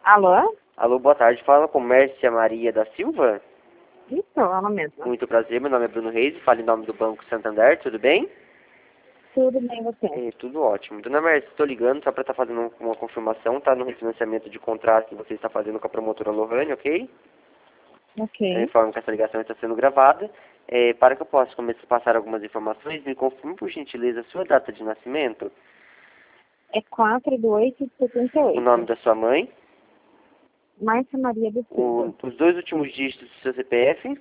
Alô? Alô, boa tarde. Fala com Mércia Maria da Silva. Isso, ela mesma. Muito prazer, meu nome é Bruno Reis, falo em nome do Banco Santander, tudo bem? Tudo bem, você? Tudo ótimo. Dona Mércia, estou ligando só para estar fazendo uma confirmação, tá? No refinanciamento de contrato que você está fazendo com a promotora Lohane, ok? Eu Ok. informo que essa ligação está sendo gravada. Para que eu possa começar a passar algumas informações, me confirme, por gentileza, a sua data de nascimento, É 4/8/78. o nome da sua mãe, Márcia Maria do Silva. os dois últimos dígitos do seu CPF.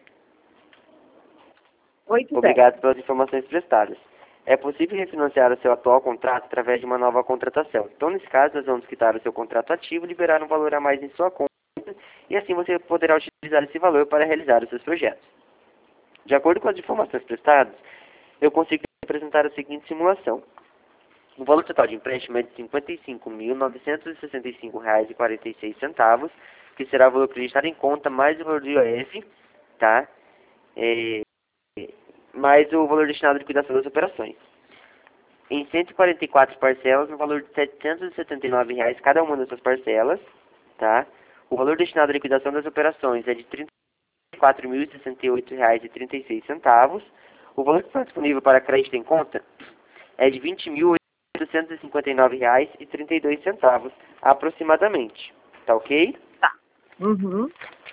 80. Obrigado pelas informações prestadas. É possível refinanciar o seu atual contrato através de uma nova contratação. Então, nesse caso, nós vamos quitar o seu contrato ativo e liberar um valor a mais em sua conta, e assim você poderá utilizar esse valor para realizar os seus projetos. De acordo com as informações prestadas, eu consigo apresentar a seguinte simulação. O valor total de empréstimo é de R$ 55.965,46, que será o valor acreditado em conta mais o valor do IOF, tá? Mais o valor destinado à liquidação das operações. Em 144 parcelas, no valor de R$ 779 cada uma dessas parcelas, tá? O valor destinado à liquidação das operações é de R$ 34.068,36. O valor que está disponível para crédito em conta é de R$ 20.859,32, aproximadamente. Tá ok? Tá. Uhum.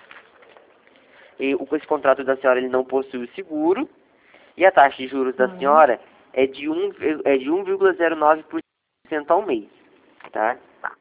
Esse contrato da senhora ele não possui o seguro. E a taxa de juros da senhora é de 1,09% ao mês, tá?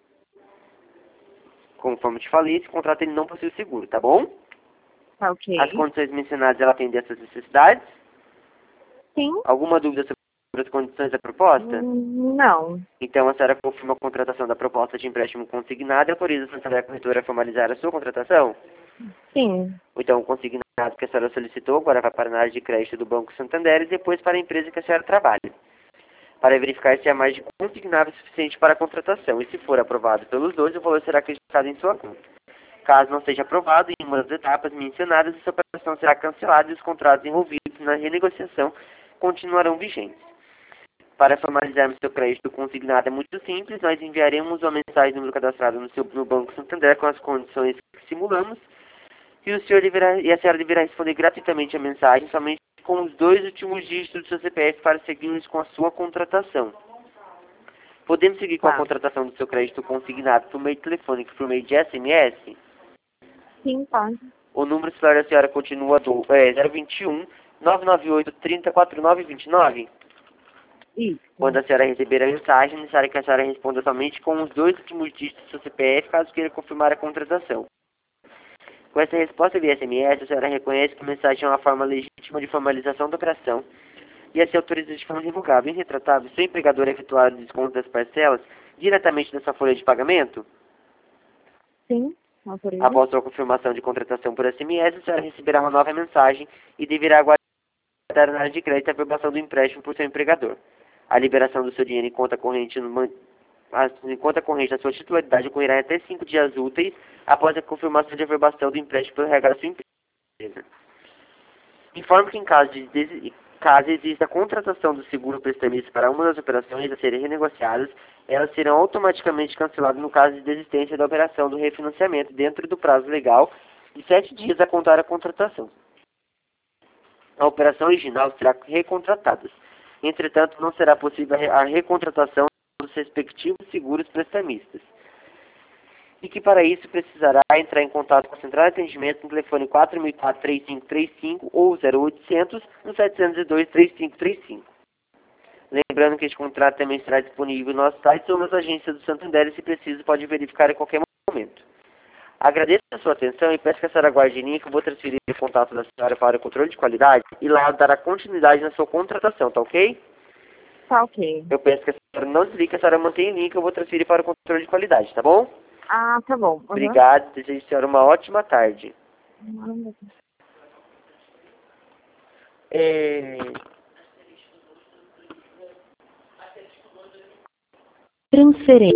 Conforme eu te falei, esse contrato ele não possui o seguro, tá bom? Tá ok. As condições mencionadas, ela atende essas necessidades? Sim? Alguma dúvida sobre as condições da proposta? Não. Então, a senhora confirma a contratação da proposta de empréstimo consignado e autoriza a Santander Corretora a formalizar a sua contratação? Sim. Então, o consignado que a senhora solicitou agora vai para a área de crédito do Banco Santander e depois para a empresa que a senhora trabalha, para verificar se há mais de consignável suficiente para a contratação. E se for aprovado pelos dois, o valor será acreditado em sua conta. Caso não seja aprovado em uma das etapas mencionadas, essa operação será cancelada e os contratos envolvidos na renegociação continuarão vigentes. Para formalizarmos seu crédito consignado é muito simples, nós enviaremos uma mensagem no número cadastrado no Banco Santander com as condições que simulamos e a senhora deverá responder gratuitamente a mensagem somente com os dois últimos dígitos do seu CPF para seguirmos com a sua contratação. Podemos seguir com a contratação do seu crédito consignado por meio telefônico, por meio de SMS? Sim, pode. O número celular da senhora continua 021 998 30 4929? Isso. Quando a senhora receber a mensagem, é necessário que a senhora responda somente com os dois últimos dígitos do seu CPF, caso queira confirmar a contratação. Com essa resposta via SMS, a senhora reconhece que a mensagem é uma forma legítima de formalização da operação e assim autoriza de forma revogável e irretratável seu empregador a efetuar o desconto das parcelas diretamente da sua folha de pagamento? Sim, autoriza. Após sua confirmação de contratação por SMS, a senhora receberá uma nova mensagem e deverá aguardar na área de crédito a aprovação do empréstimo por seu empregador. A liberação do seu dinheiro em conta corrente da sua titularidade ocorrerá em até 5 dias úteis após a confirmação de averbação do empréstimo pelo RH da sua empresa. Informe que caso exista a contratação do seguro prestamista para uma das operações a serem renegociadas, elas serão automaticamente canceladas no caso de desistência da operação do refinanciamento dentro do prazo legal de 7 dias a contar a contratação. A operação original será recontratada. Entretanto, não será possível a recontratação dos respectivos seguros prestamistas. E que para isso precisará entrar em contato com a Central de Atendimento no telefone 4004-3535 ou 0800 no 702-3535. Lembrando que este contrato também estará disponível no nosso site ou nas agências do Santander e, se preciso, pode verificar em qualquer momento. Agradeço a sua atenção e peço que a senhora guarde em linha que eu vou transferir o contato da senhora para o controle de qualidade e lá dará continuidade na sua contratação, tá ok? Tá ok. Eu peço que a senhora não desligue, que a senhora mantenha em linha que eu vou transferir para o controle de qualidade, tá bom? Ah, tá bom. Uhum. Obrigado, desejo a senhora uma ótima tarde. Transferência.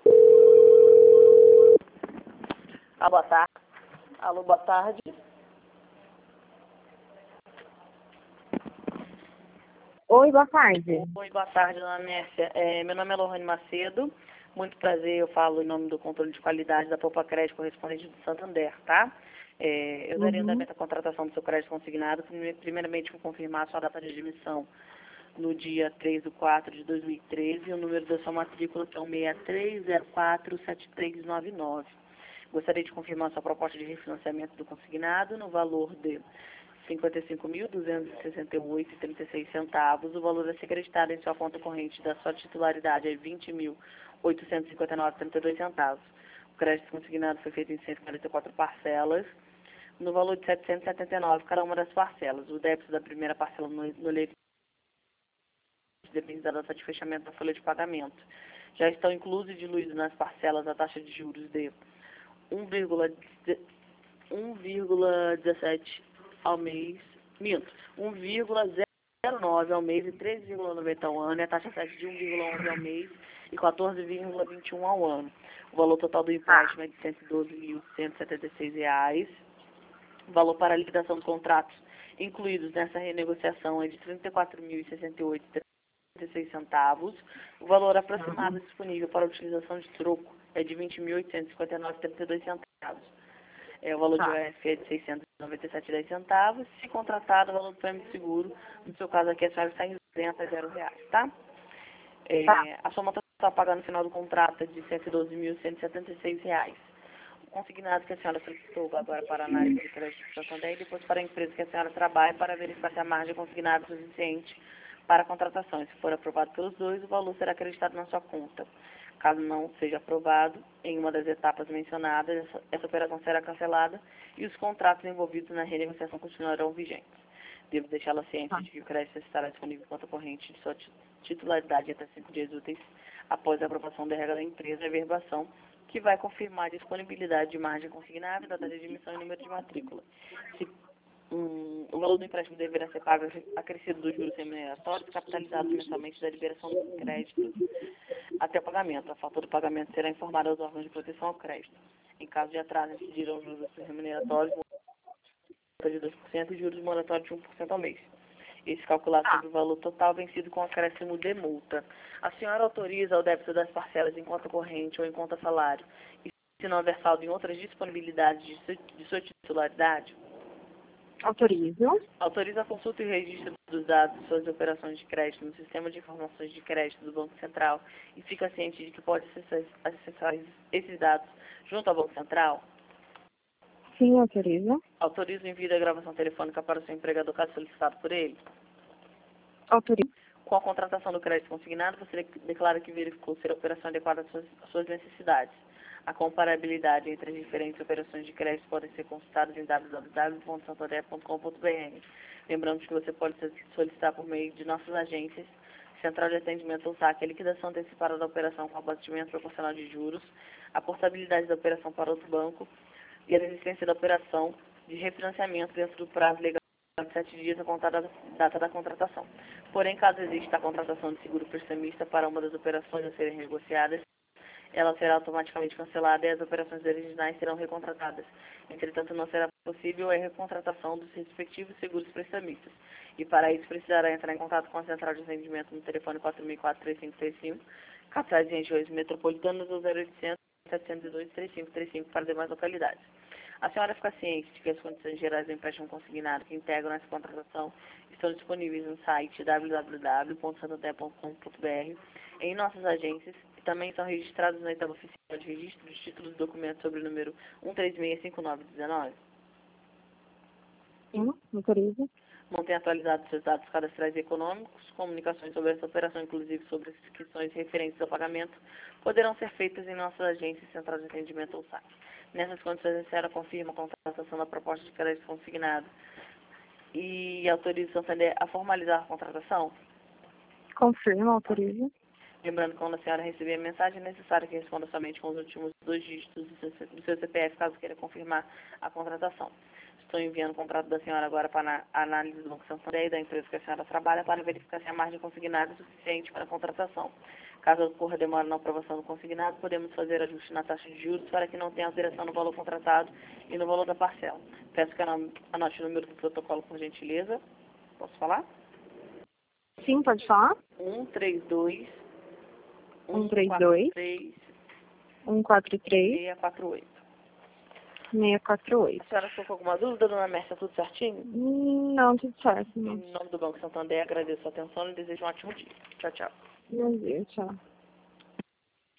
Boa tarde. Alô, boa tarde. Oi, boa tarde. Oi, boa tarde, dona Mércia. Meu nome é Lohane Macedo. Muito prazer, eu falo em nome do controle de qualidade da Poupa Crédito correspondente do Santander, tá? Eu daria andamento à contratação do seu crédito consignado. Primeiramente, vou confirmar a sua data de admissão no dia 3/4/2013 e o número da sua matrícula, que é o 63047399. Gostaria de confirmar a sua proposta de refinanciamento do consignado no valor de R$ 55.268,36. O valor a ser acreditado em sua conta corrente da sua titularidade é R$ 20.859,32. O crédito consignado foi feito em 144 parcelas, no valor de R$ 779 cada uma das parcelas. O débito da primeira parcela no leito depende da data de fechamento da folha de pagamento. Já estão inclusos e diluídos nas parcelas a taxa de juros de 1,17 ao mês, 1,09 ao mês e 13,90 ao ano, e a taxa sete de 1,11 ao mês e 14,21 ao ano. O valor total do empréstimo é de R$ 112.176. O valor para a liquidação dos contratos incluídos nessa renegociação é de R$ 34.068,36. O valor aproximado disponível para a utilização de troco é de R$ 20.859,32. O valor de UF é de R$ 697,10. Se contratado, o valor do prêmio de seguro, no seu caso aqui, a senhora está isenta a R$0, tá? A sua multa está pagando no final do contrato é de R$ 112.176. O consignado que a senhora solicitou agora para a análise de crédito de Santander e depois para a empresa que a senhora trabalha para verificar se a margem consignada é suficiente para a contratação. E se for aprovado pelos dois, o valor será acreditado na sua conta. Caso não seja aprovado em uma das etapas mencionadas, essa operação será cancelada e os contratos envolvidos na renegociação continuarão vigentes. Devo deixá-la ciente de que o crédito estará disponível em conta corrente de sua titularidade até 5 dias úteis após a aprovação da regra da empresa e a verbação, que vai confirmar a disponibilidade de margem consignada, data de admissão e número de matrícula. O valor do empréstimo deverá ser pago acrescido dos juros remuneratórios, capitalizados mensalmente da liberação do crédito até o pagamento. A falta do pagamento será informada aos órgãos de proteção ao crédito. Em caso de atraso, incidirão juros remuneratórios de 2% e juros moratórios de 1% ao mês. Esse calculado sobre o valor total vencido com acréscimo de multa. A senhora autoriza o débito das parcelas em conta corrente ou em conta salário, e se não houver saldo em outras disponibilidades de sua titularidade? Autorizo. Autoriza a consulta e registro dos dados de suas operações de crédito no Sistema de Informações de Crédito do Banco Central e fica ciente de que pode acessar esses dados junto ao Banco Central? Sim, autorizo. Autoriza o envio da gravação telefônica para o seu empregador caso solicitado por ele? Autorizo. Com a contratação do crédito consignado, você declara que verificou ser a operação adequada às suas necessidades. A comparabilidade entre as diferentes operações de crédito podem ser consultadas em www.santander.com.br. Lembramos que você pode solicitar por meio de nossas agências, Central de Atendimento ou SAC, a liquidação antecipada da operação com abatimento proporcional de juros, a portabilidade da operação para outro banco e a desistência da operação de refinanciamento dentro do prazo legal de 7 dias a contar da data da contratação. Porém, caso exista a contratação de seguro prestamista para uma das operações a serem negociadas, ela será automaticamente cancelada e as operações originais serão recontratadas. Entretanto, não será possível a recontratação dos respectivos seguros prestamistas. E para isso precisará entrar em contato com a Central de Atendimento no telefone 4004-3535, capitais e regiões metropolitanas ou 0800 702-3535 para demais localidades. A senhora fica ciente de que as condições gerais do empréstimo consignado que integram essa contratação estão disponíveis no site www.santander.com.br, em nossas agências, e também são registrados na etapa oficial de registro dos títulos e documentos sobre o número 1365919. Sim, autorizo. Mantém atualizados seus dados cadastrais e econômicos. Comunicações sobre essa operação, inclusive sobre as inscrições referentes ao pagamento, poderão ser feitas em nossas agências, Central de Atendimento ou SAC. Nessas condições, a senhora confirma a contratação da proposta de crédito consignado e autoriza o Santander a formalizar a contratação? Confirmo, autorizo. Lembrando que quando a senhora receber a mensagem, é necessário que responda somente com os últimos 2 dígitos do seu CPF, caso queira confirmar a contratação. Estou enviando o contrato da senhora agora para a análise do Banco Santander e da empresa que a senhora trabalha para verificar se a margem consignada é suficiente para a contratação. Caso ocorra demora na aprovação do consignado, podemos fazer ajuste na taxa de juros para que não tenha alteração no valor contratado e no valor da parcela. Peço que anote o número do protocolo, por gentileza. Posso falar? Sim, pode falar? 132 132 143 648. 648. A senhora ficou com alguma dúvida, dona Mércia? Tudo certinho? Não, tudo certo. Em nome do Banco Santander, agradeço a atenção e desejo um ótimo dia. Tchau, tchau. Meu Deus, tchau.